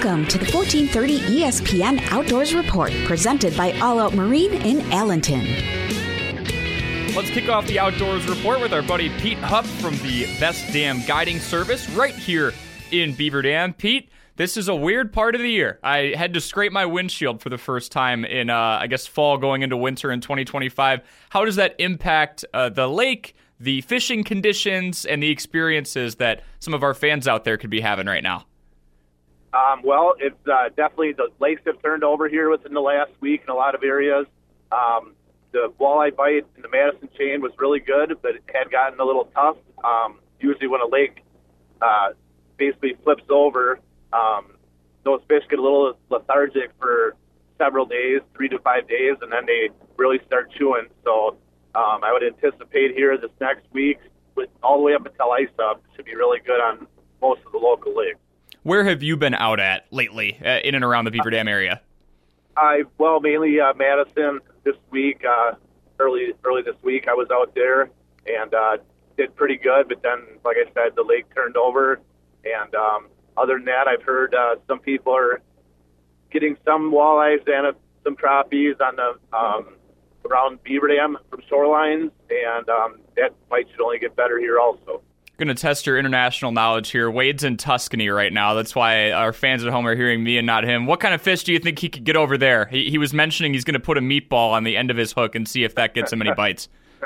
Welcome to the 1430 ESPN Outdoors Report, presented by All Out Marine in Allenton. Let's kick off the Outdoors Report with our buddy Pete Hupp from the Best Dam Guiding Service right here in Beaver Dam. Pete, this is a weird part of the year. I had to scrape my windshield for the first time in, fall going into winter in 2025. How does that impact the lake, the fishing conditions, and the experiences that some of our fans out there could be having right now? Well, it's definitely the lakes have turned over here within the last week in a lot of areas. The walleye bite in the Madison chain was really good, but it had gotten a little tough. Usually when a lake basically flips over, those fish get a little lethargic for several days, 3 to 5 days, and then they really start chewing. So I would anticipate here this next week, with all the way up until ice up, should be really good on most of the local lakes. Where have you been out at lately in and around the Beaver Dam area? Mainly Madison this week. Early this week I was out there and did pretty good, but then, like I said, the lake turned over. And other than that, I've heard some people are getting some walleyes and some crappies on the around Beaver Dam from shorelines, and that bite should only get better here also. Going to test your international knowledge here. Wade's in Tuscany right now. That's why our fans at home are hearing me and not him. What kind of fish do you think he could get over there? He was mentioning he's going to put a meatball on the end of his hook and see if that gets him any bites.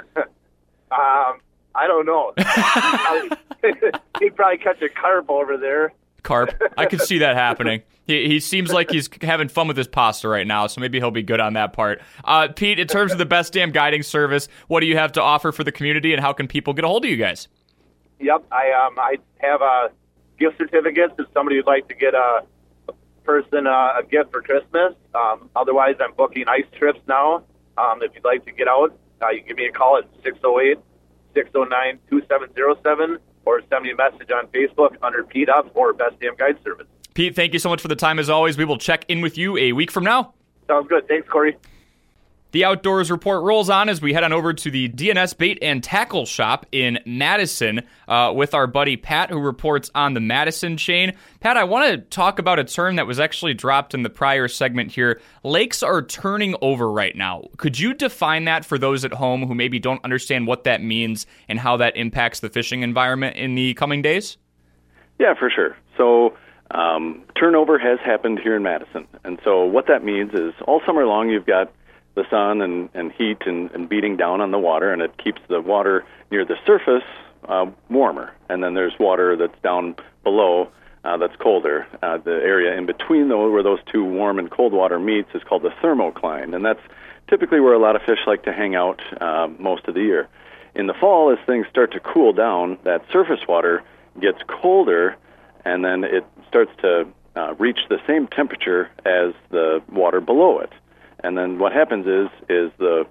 I don't know. He'd probably catch a carp over there. Carp. I could see that happening. He seems like he's having fun with his pasta right now, so maybe he'll be good on that part. Pete, in terms of the Best Dam Guiding Service, what do you have to offer for the community, and how can people get a hold of you guys? Yep, I have gift certificates if somebody would like to get a person a gift for Christmas. Otherwise, I'm booking ice trips now. If you'd like to get out, you can give me a call at 608-609-2707 or send me a message on Facebook under Pete Hupp or Best Dam Guide Service. Pete, thank you so much for the time as always. We will check in with you a week from now. Sounds good. Thanks, Corey. The Outdoors Report rolls on as we head on over to the DNS Bait and Tackle Shop in Madison with our buddy Pat, who reports on the Madison chain. Pat, I want to talk about a term that was actually dropped in the prior segment here. Lakes are turning over right now. Could you define that for those at home who maybe don't understand what that means and how that impacts the fishing environment in the coming days? Yeah, for sure. So turnover has happened here in Madison. And so what that means is all summer long you've got the sun and heat and beating down on the water, and it keeps the water near the surface warmer. And then there's water that's down below that's colder. The area in between, though, where those two warm and cold water meets is called the thermocline, and that's typically where a lot of fish like to hang out most of the year. In the fall, as things start to cool down, that surface water gets colder, and then it starts to reach the same temperature as the water below it. And then what happens is the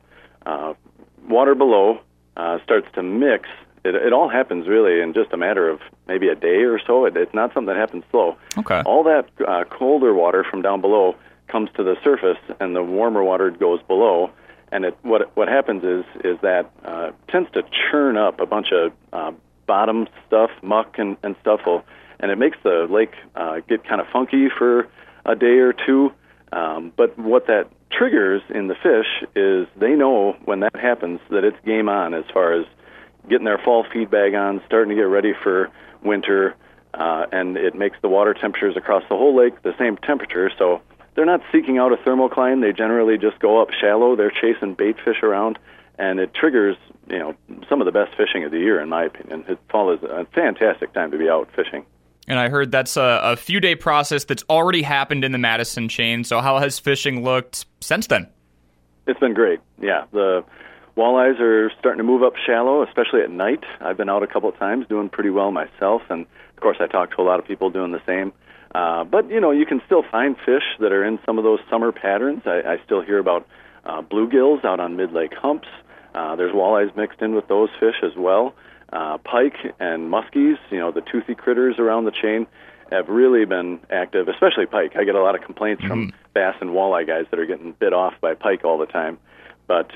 water below starts to mix. It all happens really in just a matter of maybe a day or so. It's not something that happens slow. Okay. All that colder water from down below comes to the surface, and the warmer water goes below. And what happens is that tends to churn up a bunch of bottom stuff, muck and stuff, and it makes the lake get kind of funky for a day or two. But what that triggers in the fish is they know when that happens that it's game on as far as getting their fall feed bag on, starting to get ready for winter, and it makes the water temperatures across the whole lake the same temperature. So they're not seeking out a thermocline. They generally just go up shallow. They're chasing bait fish around, and it triggers some of the best fishing of the year, in my opinion. Fall is a fantastic time to be out fishing. And I heard that's a few-day process that's already happened in the Madison chain. So how has fishing looked since then? It's been great, yeah. The walleyes are starting to move up shallow, especially at night. I've been out a couple of times doing pretty well myself, and, of course, I talk to a lot of people doing the same. But, you can still find fish that are in some of those summer patterns. I still hear about bluegills out on mid-lake humps. There's walleyes mixed in with those fish as well. Pike and muskies, the toothy critters around the chain, have really been active, especially pike. I get a lot of complaints from bass and walleye guys that are getting bit off by pike all the time. But,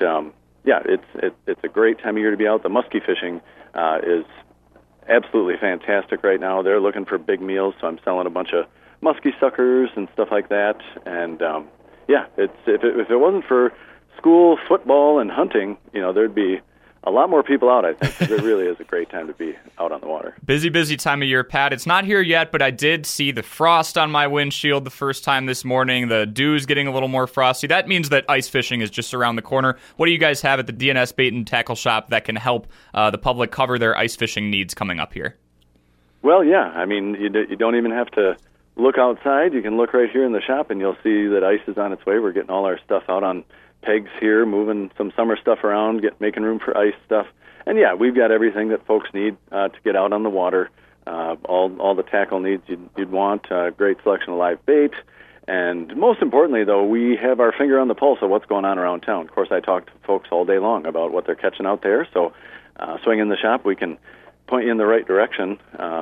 it's a great time of year to be out. The muskie fishing is absolutely fantastic right now. They're looking for big meals, so I'm selling a bunch of musky suckers and stuff like that. And if it wasn't for school, football, and hunting, there'd be a lot more people out, I think, because it really is a great time to be out on the water. Busy time of year, Pat. It's not here yet, but I did see the frost on my windshield the first time this morning. The dew's getting a little more frosty. That means that ice fishing is just around the corner. What do you guys have at the DNS Bait and Tackle Shop that can help the public cover their ice fishing needs coming up here? Well, yeah. I mean, you don't even have to look outside. You can look right here in the shop, and you'll see that ice is on its way. We're getting all our stuff out on pegs here, moving some summer stuff around, making room for ice stuff. And yeah, we've got everything that folks need to get out on the water. All the tackle needs you'd want. Great selection of live bait. And most importantly, though, we have our finger on the pulse of what's going on around town. Of course, I talk to folks all day long about what they're catching out there. So swing in the shop, we can point you in the right direction,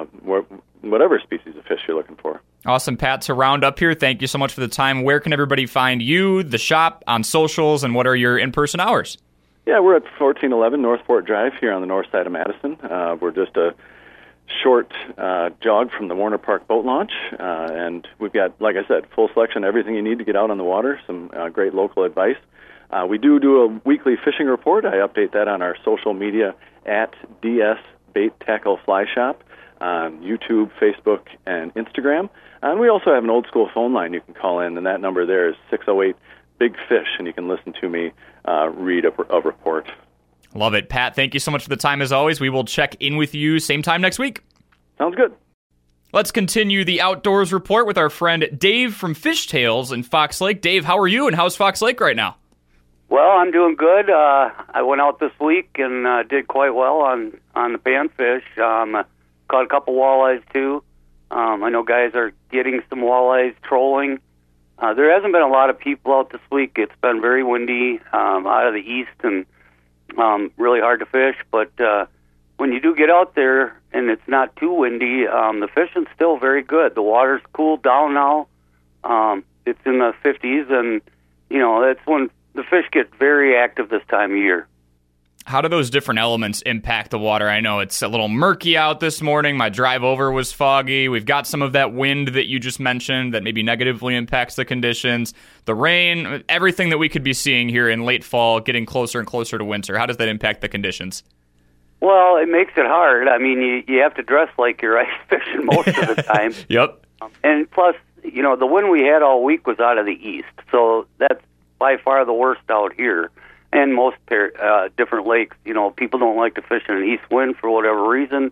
whatever species of fish you're looking for. Awesome, Pat. To round up here, thank you so much for the time. Where can everybody find you, the shop, on socials, and what are your in-person hours? Yeah, we're at 1411 Northport Drive here on the north side of Madison. We're just a short jog from the Warner Park boat launch, and we've got, like I said, full selection, everything you need to get out on the water, some great local advice. We do a weekly fishing report. I update that on our social media at DS Bait Tackle Fly Shop on YouTube, Facebook, and Instagram. And we also have an old-school phone line you can call in, and that number there is 608-BIG-FISH, and you can listen to me read a report. Love it. Pat, thank you so much for the time as always. We will check in with you same time next week. Sounds good. Let's continue the Outdoors Report with our friend Dave from Fish Tales in Fox Lake. Dave, how are you, and how's Fox Lake right now? Well, I'm doing good. I went out this week and did quite well on the panfish. Caught a couple walleyes, too. I know guys are getting some walleyes trolling. There hasn't been a lot of people out this week. It's been very windy out of the east and really hard to fish. But when you do get out there and it's not too windy, the fishing's still very good. The water's cooled down now. It's in the 50s, and, that's when the fish get very active this time of year. How do those different elements impact the water? I know it's a little murky out this morning. My drive over was foggy. We've got some of that wind that you just mentioned that maybe negatively impacts the conditions. The rain, everything that we could be seeing here in late fall, getting closer and closer to winter. How does that impact the conditions? Well, it makes it hard. I mean, you have to dress like you're ice fishing most of the time. Yep. And plus, the wind we had all week was out of the east. So that's by far the worst out here. And most different lakes, people don't like to fish in an east wind for whatever reason.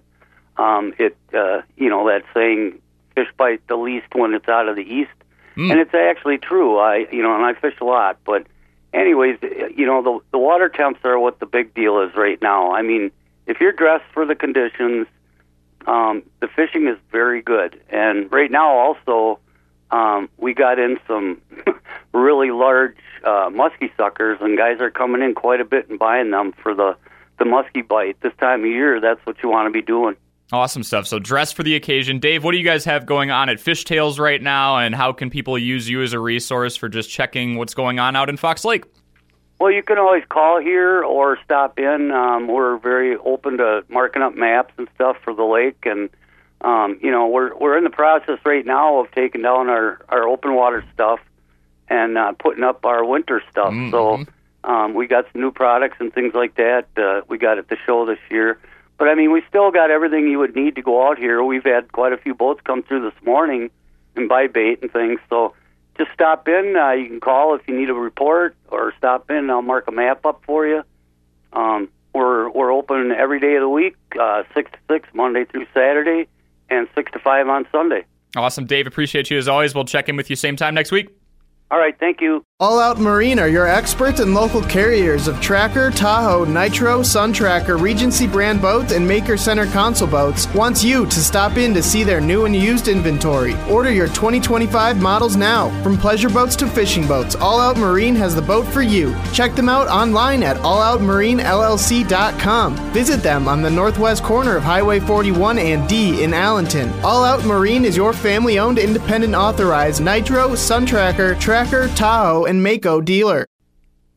That saying, fish bite the least when it's out of the east. And it's actually true. And I fish a lot. But anyways, the water temps are what the big deal is right now. I mean, if you're dressed for the conditions, the fishing is very good. And right now also, we got in some really large musky suckers, and guys are coming in quite a bit and buying them for the musky bite. This time of year, that's what you want to be doing. Awesome stuff. So dress for the occasion. Dave, what do you guys have going on at Fish Tales right now, and how can people use you as a resource for just checking what's going on out in Fox Lake? Well, you can always call here or stop in. We're very open to marking up maps and stuff for the lake, and we're in the process right now of taking down our open water stuff and putting up our winter stuff. Mm-hmm. So we got some new products and things like that we got at the show this year. But, I mean, we still got everything you would need to go out here. We've had quite a few boats come through this morning and buy bait and things. So just stop in. You can call if you need a report, or stop in and I'll mark a map up for you. We're open every day of the week, 6 to 6, Monday through Saturday, and 6 to 5 on Sunday. Awesome, Dave. Appreciate you as always. We'll check in with you same time next week. All right, thank you. All Out Marine are your experts and local carriers of Tracker, Tahoe, Nitro, Sun Tracker, Regency brand boats, and Maker Center console boats. Wants you to stop in to see their new and used inventory. Order your 2025 models now. From pleasure boats to fishing boats, All Out Marine has the boat for you. Check them out online at alloutmarinellc.com. Visit them on the northwest corner of Highway 41 and D in Allenton. All Out Marine is your family-owned, independent, authorized Nitro, Sun Tracker, Tracker, Tahoe, and Mako dealer.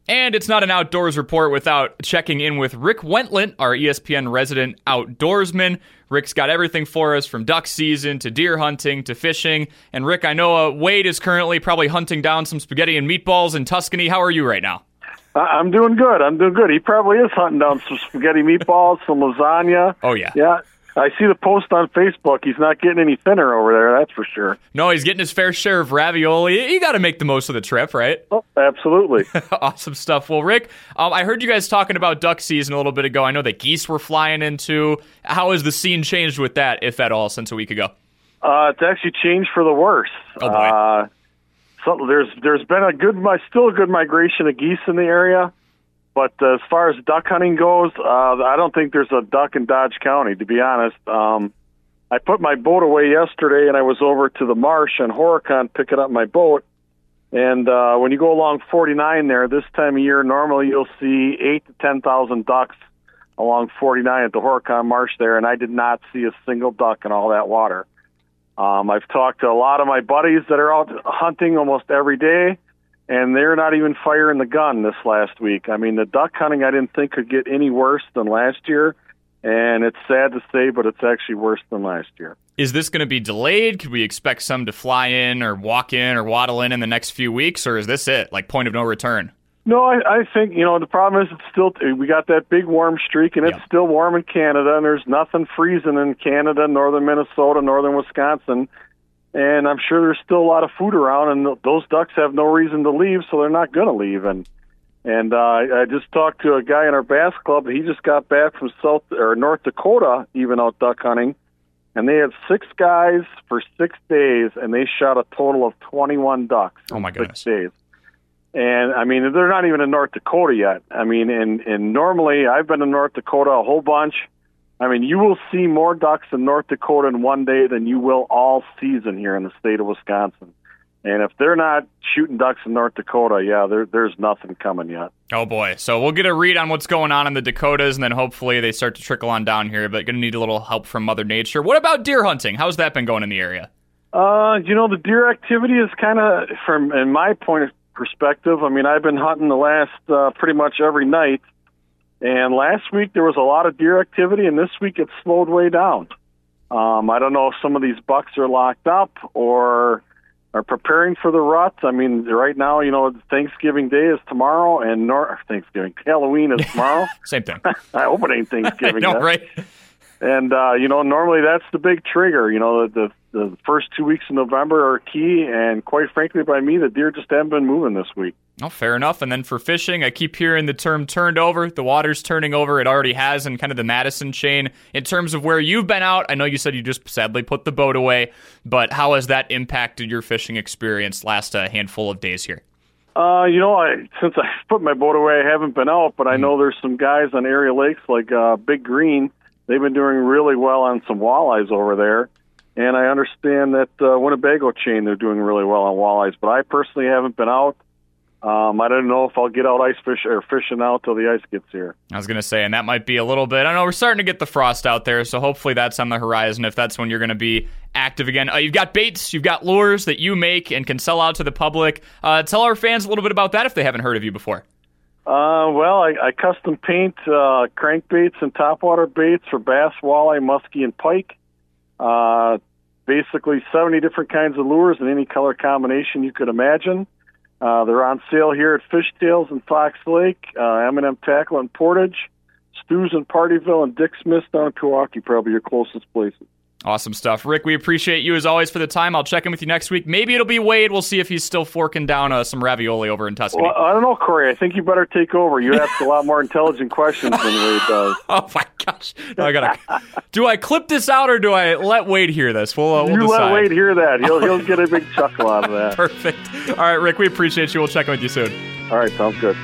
And it's not an outdoors report without checking in with Rick Wentlant, our ESPN resident outdoorsman. Rick's got everything for us from duck season to deer hunting to fishing. And Rick, I know Wade is currently probably hunting down some spaghetti and meatballs in Tuscany. How are you right now? I'm doing good. He probably is hunting down some spaghetti meatballs, some lasagna. Oh, yeah. Yeah. I see the post on Facebook. He's not getting any thinner over there, that's for sure. No, he's getting his fair share of ravioli. You got to make the most of the trip, right? Oh, absolutely. Awesome stuff. Well, Rick, I heard you guys talking about duck season a little bit ago. I know that geese were flying in too. How has the scene changed with that, if at all, since a week ago? It's actually changed for the worse. Oh, boy. So there's been still a good migration of geese in the area. But as far as duck hunting goes, I don't think there's a duck in Dodge County, to be honest. I put my boat away yesterday, and I was over to the marsh on Horicon picking up my boat. And when you go along 49 there, this time of year, normally you'll see 8,000 to 10,000 ducks along 49 at the Horicon Marsh there, and I did not see a single duck in all that water. I've talked to a lot of my buddies that are out hunting almost every day, and they're not even firing the gun this last week. I mean, the duck hunting I didn't think could get any worse than last year, and it's sad to say, but it's actually worse than last year. Is this going to be delayed? Could we expect some to fly in or walk in or waddle in the next few weeks, or is this it, like point of no return? No, I think, the problem is we got that big warm streak, and it's still warm in Canada, and there's nothing freezing in Canada, northern Minnesota, northern Wisconsin. And I'm sure there's still a lot of food around, and those ducks have no reason to leave, so they're not going to leave. And I just talked to a guy in our bass club. He just got back from North Dakota, even out duck hunting, and they had 6 guys for 6 days, and they shot a total of 21 ducks. Oh my goodness! 6 days. And I mean, they're not even in North Dakota yet. I mean, and normally I've been in North Dakota a whole bunch. I mean, you will see more ducks in North Dakota in one day than you will all season here in the state of Wisconsin. And if they're not shooting ducks in North Dakota, there's nothing coming yet. Oh, boy. So we'll get a read on what's going on in the Dakotas, and then hopefully they start to trickle on down here, but going to need a little help from Mother Nature. What about deer hunting? How's that been going in the area? The deer activity is kind of, in my point of perspective, I mean, I've been hunting the last pretty much every night. And last week there was a lot of deer activity, and this week it slowed way down. I don't know if some of these bucks are locked up or are preparing for the rut. I mean, right now, Thanksgiving Day is tomorrow, and Halloween is tomorrow. Same thing. I hope it ain't Thanksgiving. I know, right? And, normally that's the big trigger. The first 2 weeks in November are key, and quite frankly, by me, the deer just haven't been moving this week. Oh, fair enough. And then for fishing, I keep hearing the term turned over. The water's turning over. It already has in kind of the Madison chain. In terms of where you've been out, I know you said you just sadly put the boat away, but how has that impacted your fishing experience last handful of days here? Since I put my boat away, I haven't been out, but I know there's some guys on area lakes like Big Green. They've been doing really well on some walleyes over there. And I understand that Winnebago chain, they're doing really well on walleyes, but I personally haven't been out. I don't know if I'll get out fishing out till the ice gets here. I was going to say, and that might be a little bit. I know we're starting to get the frost out there, so hopefully that's on the horizon if that's when you're going to be active again. You've got baits, you've got lures that you make and can sell out to the public. Tell our fans a little bit about that if they haven't heard of you before. I custom paint crankbaits and topwater baits for bass, walleye, muskie, and pike. Basically 70 different kinds of lures in any color combination you could imagine. They're on sale here at Fishtails in Fox Lake, M&M Tackle in Portage, Stu's in Partyville, and Dick Smith's down in Pewaukee, probably your closest places. Awesome stuff. Rick, we appreciate you as always for the time. I'll check in with you next week. Maybe it'll be Wade. We'll see if he's still forking down some ravioli over in Tuscany. Well, I don't know, Corey. I think you better take over. You ask a lot more intelligent questions than Wade does. Oh, my gosh. Do I clip this out or do I let Wade hear this? We'll you decide. Let Wade hear that. He'll get a big chuckle out of that. Perfect. All right, Rick, we appreciate you. We'll check in with you soon. All right, sounds good.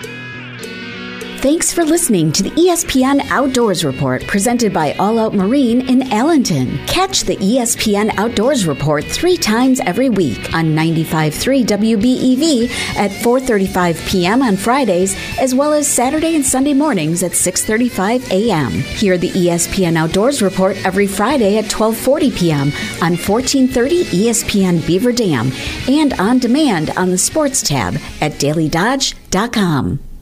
Thanks for listening to the ESPN Outdoors Report presented by All Out Marine in Allenton. Catch the ESPN Outdoors Report 3 times every week on 95.3 WBEV at 4:35 p.m. on Fridays, as well as Saturday and Sunday mornings at 6:35 a.m. Hear the ESPN Outdoors Report every Friday at 12:40 p.m. on 1430 ESPN Beaver Dam and on demand on the Sports tab at dailydodge.com.